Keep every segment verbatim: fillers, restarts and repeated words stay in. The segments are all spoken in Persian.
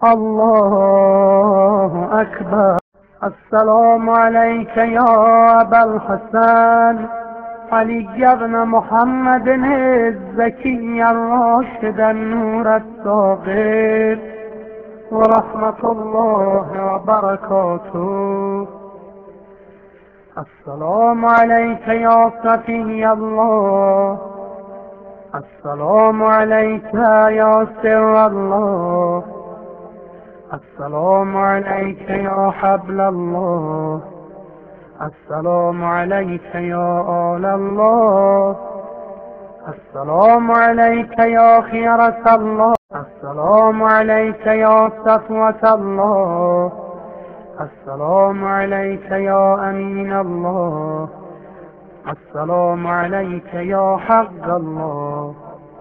الله أكبر. السلام عليك يا أبا الحسن علي بن محمد الزكي الراشد النور الصاغر ورحمة الله وبركاته. السلام عليك يا صفي الله، السلام عليك يا سر الله، السلام عليك يا حبل الله، السلام عليك يا آل الله، السلام عليك يا خيرة الله، السلام عليك يا صفوة الله، السلام عليك يا أمين الله، السلام عليك يا حق الله،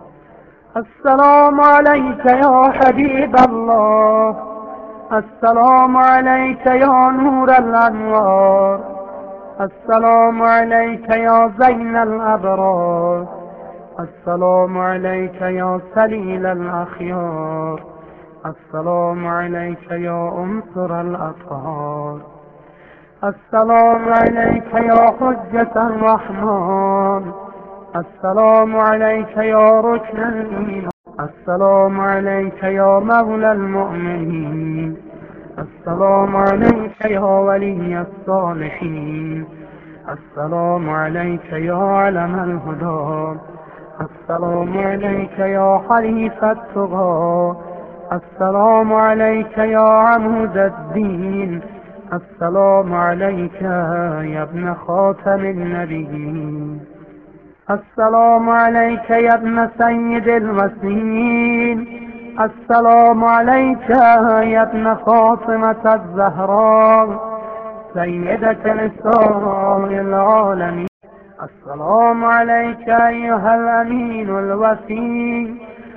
السلام عليك يا حبيب الله، السلام عليك يا نور الأنوار، السلام عليك يا زين الأبرار، السلام عليك يا سليل الأخيار، السلام عليك يا أنصر الأطهار، السلام عليك يا حجة الرحمن، السلام عليك يا ركن الإيمان، السلام عليك يا مولى المؤمنين، السلام عليك يا ولي الصالحين، السلام عليك يا علم الهدى، السلام عليك يا حليف التقى، السلام عليك يا عمود الدين، السلام عليك يا ابن خاتم النبيين، السلام عليك يا ابن سيد الوسيم، السلام عليك يا ابن فاطمة الزهراء سيدة نساء العالمين، السلام عليك أيها الأمين الوفي،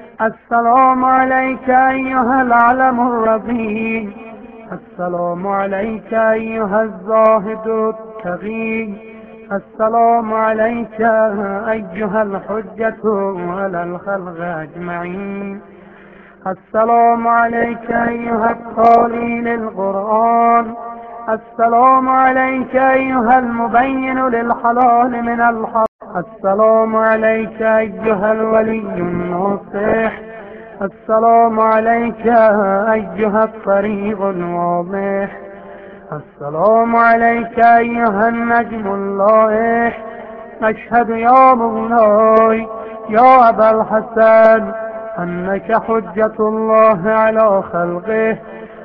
السلام عليك أيها العلم الرضي، السلام عليك أيها الزاهد التقي، السلام عليك أيها الحجة على الخلق أجمعين، السلام عليك أيها التالي للقرآن، السلام عليك أيها المبين للحلال من الحرام، السلام عليك أيها الولي الناصح، السلام عليك أيها الطريق الواضح، السلام عليك أيها النجم اللائح. أشهد يا مولاي يا أبا الحسن أنك حجة الله على خلقه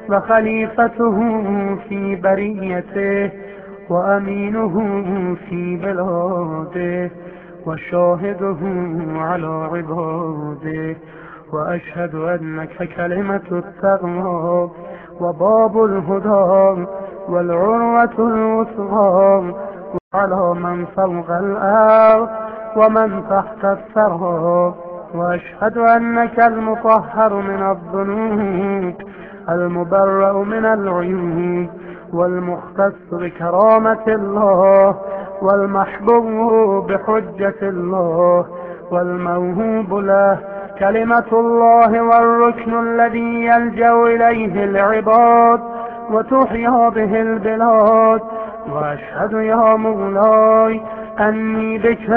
وخليفته في بريته وأمينه في بلاده وشاهده على عباده، وأشهد أنك كلمة التقوى وباب الهدى والعروة الوثقى على من فوق الأرض ومن تحت الثرى، وأشهد أنك المطهر من الذنوب المبرأ من العيوب والمختص بكرامة الله والمحبوب بحجة الله والموهوب له كلمة الله والركن الذي يلجأ إليه العباد وتحيا به البلاد. وأشهد يا مولاي أني بك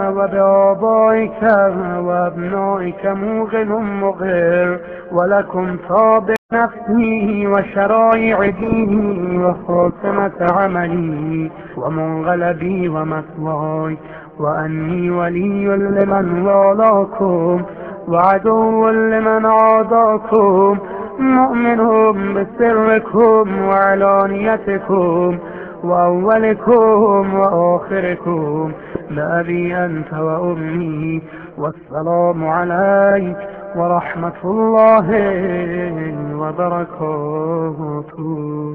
وبآبائك وأبنائك موقن مقر، ولكم تابع نفسي وشرائع ديني وخاتمة عملي ومنقلبي ومثواي، وأني ولي لمن والاكم وعدو لمن عاداكم، مؤمن بسركم وعلانيتكم وأولكم وآخركم، لأبي أنت وأمي. والسلام عليك ورحمة الله وبركاته.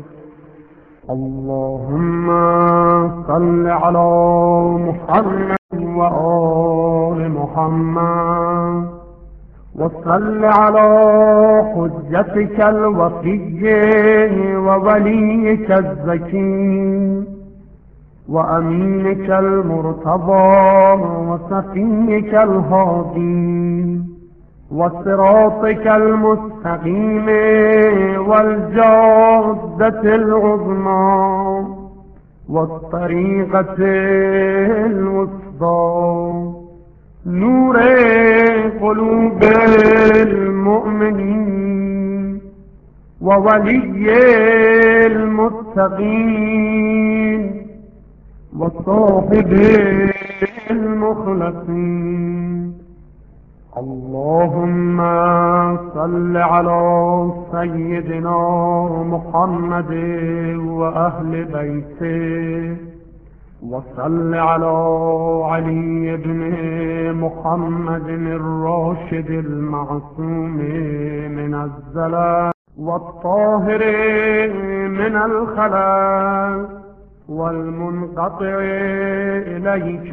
اللهم صل على محمد وآل محمد، وصل على حجتك الوفي ووليك الزكي وأمينك المرتضى وصفيك الهادي وصراطك المستقيم والجادة العظمى والطريقة الوسطى نور قلوب المؤمنين وولي المتقين وصاحب المخلصين. اللهم صل على سيدنا محمد وأهل بيته وصل على علي بن محمد الراشد المعصوم من الزلال والطاهر من الخلل والمنقطع إليك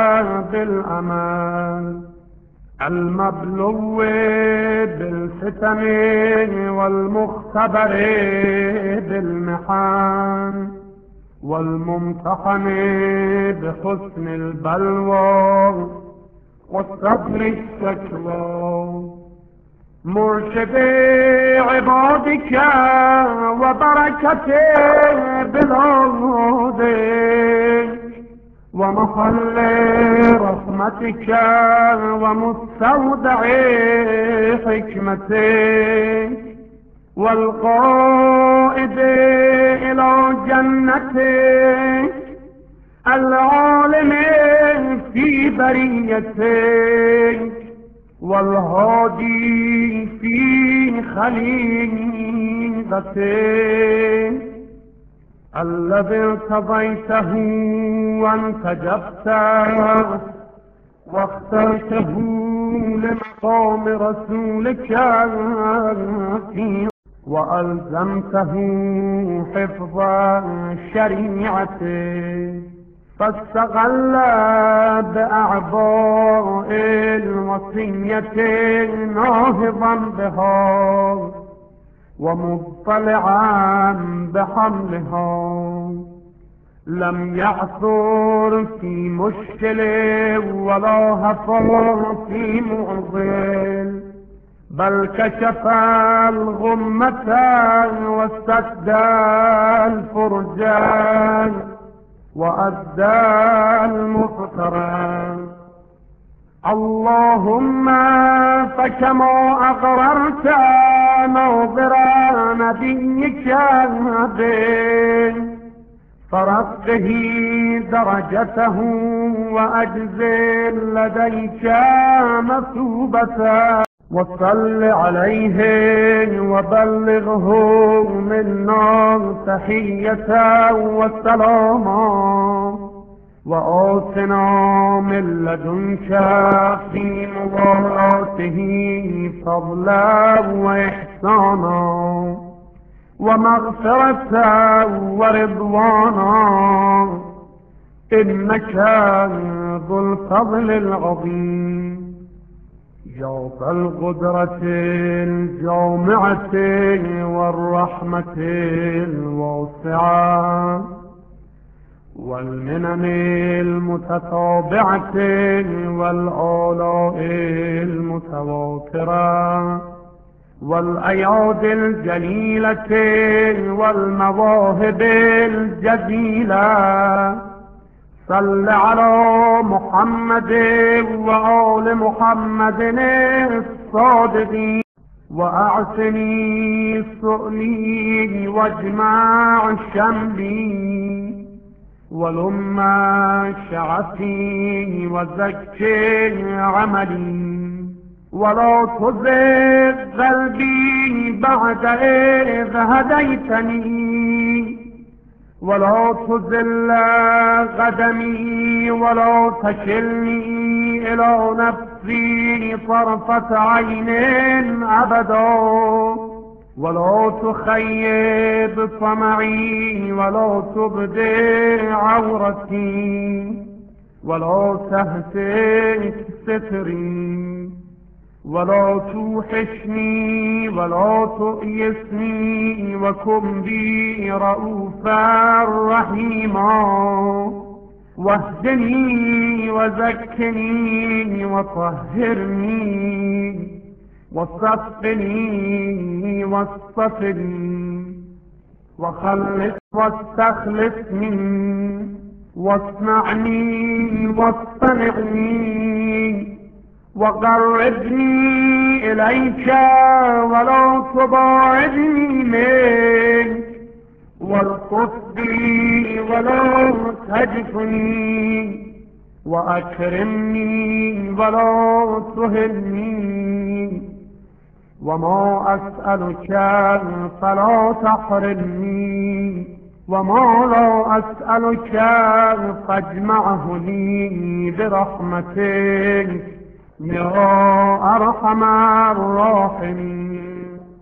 بالأمل المبلو بالفتن والمختبر بالمحن والممتحن بحسن البلوى والصبر الشكوى مرشد عبادك وبركة بلادك ومحل رحمتك ومستودع حكمتك والقائد إلى جنتك العالم في بريتك والهادي في خليقتك الذي ارتضيته وانتجبته واخترته لمقام رسولك فيه وألزمته حفظ شريعته فاستغل بأعباء الوصية ناهضا بها ومطلعا بحملها لم يعثر في مشكل ولا هفر في معضل بل كشف الغمة واستسدى الفرجان وأدى المفترى. اللهم فكما أغررت ناظر نبيك به فرقه درجته وأجزل لديك مثوبته وصل عليه وبلغه منا تحية وسلاما وآتنا من لدنك في مضاراته فضلا وإحسانا ومغفرة ورضوانا إنك ذو الفضل العظيم يا ذا القدرة الجامعة والرحمة الواسعة والمنن المتتابعة والآلاء المتواترة والأياد الجليلة والمواهب الجزيلة صل على محمد وآل محمد الصادقين وأعسني سؤلي واجمع شملي ولما شعثي وزكي عملي ولا تزغ قلبي بعد إذ هديتني ولا تزل قدمي ولا تكلني إلى نفسي طرفة عين أبدا ولا تخيب طمعي ولا تبدي عورتي ولا تهتك ستري ولا توحشني ولا تؤيسني وكن بي رؤوفا رحيما واهدني وزكني وطهرني وصفني واصطفني وخلص واستخلصني واصنعني واصطنعني وقربني إليك ولا تباعدني منك والطف بي ولا تهجفني وأكرمني ولا تهني وما أسألك فلا تحرمني وما لا أسألك فاجمعه لي برحمتك يا أرحم الراحمين.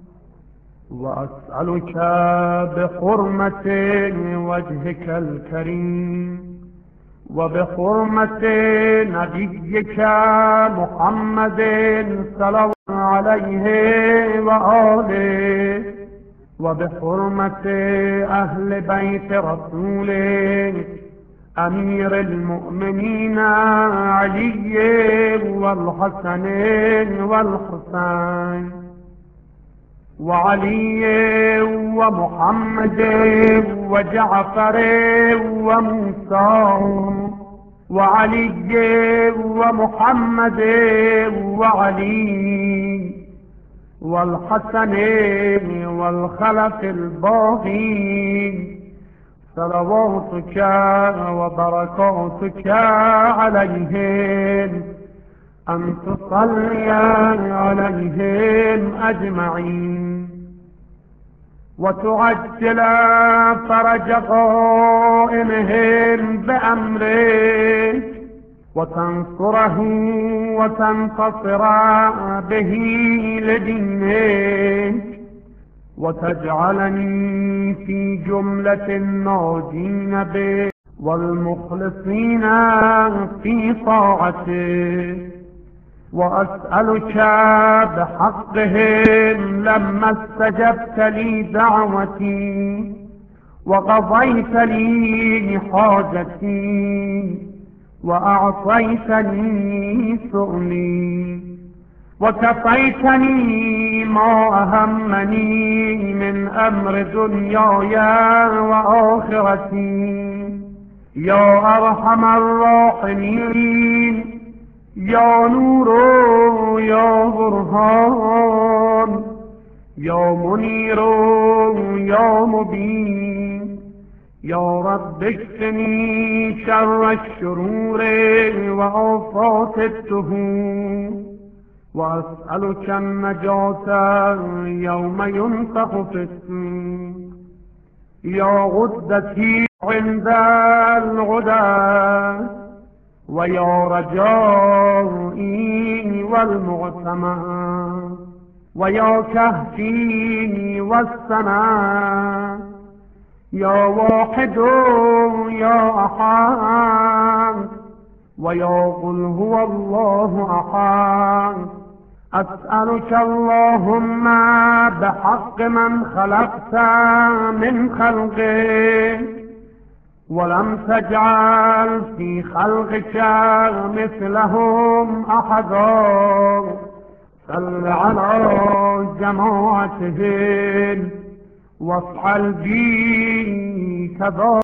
وأسألك بحرمة وجهك الكريم وبحرمة نبيك محمد صلى الله عليه وآله وبحرمة أهل بيت رسولك أمير المؤمنين علي والحسن والحسين وعلي ومحمد وجعفر وموسى وعلي ومحمد وعلي والحسن والخلف الباقي صلواتك وبركاتك عليهم أن تصلي عليهم أجمعين وتعجل فرج قائمهم بأمرك وتنصره وتنتصر به لدينك وتجعلني في جملة الناجين به والمخلصين في طاعتك وأسألك بحقهم لما استجبت لي دعوتي وقضيت لي حاجتي وأعطيتني سؤلي وكفيتني ما أهمني من أمر دنياي وآخرتي يا أرحم الراحمين يا نور يا برهان يا منير يا مبين يا رب اكفني شر الشرور وآفات الدهور وأسألك النجاة يوم ينفخ في الصور يا غدتي عند الغدى ويا رجائي والمعتمى ويا كهفي والسماء يا واحد يا أحد ويا قل هو الله أحد أسألك اللهم بحق من خلقت من خلقك ولم تجعل في خلقك مثلهم أحدا صل على جماعتهم وافعل بي كذا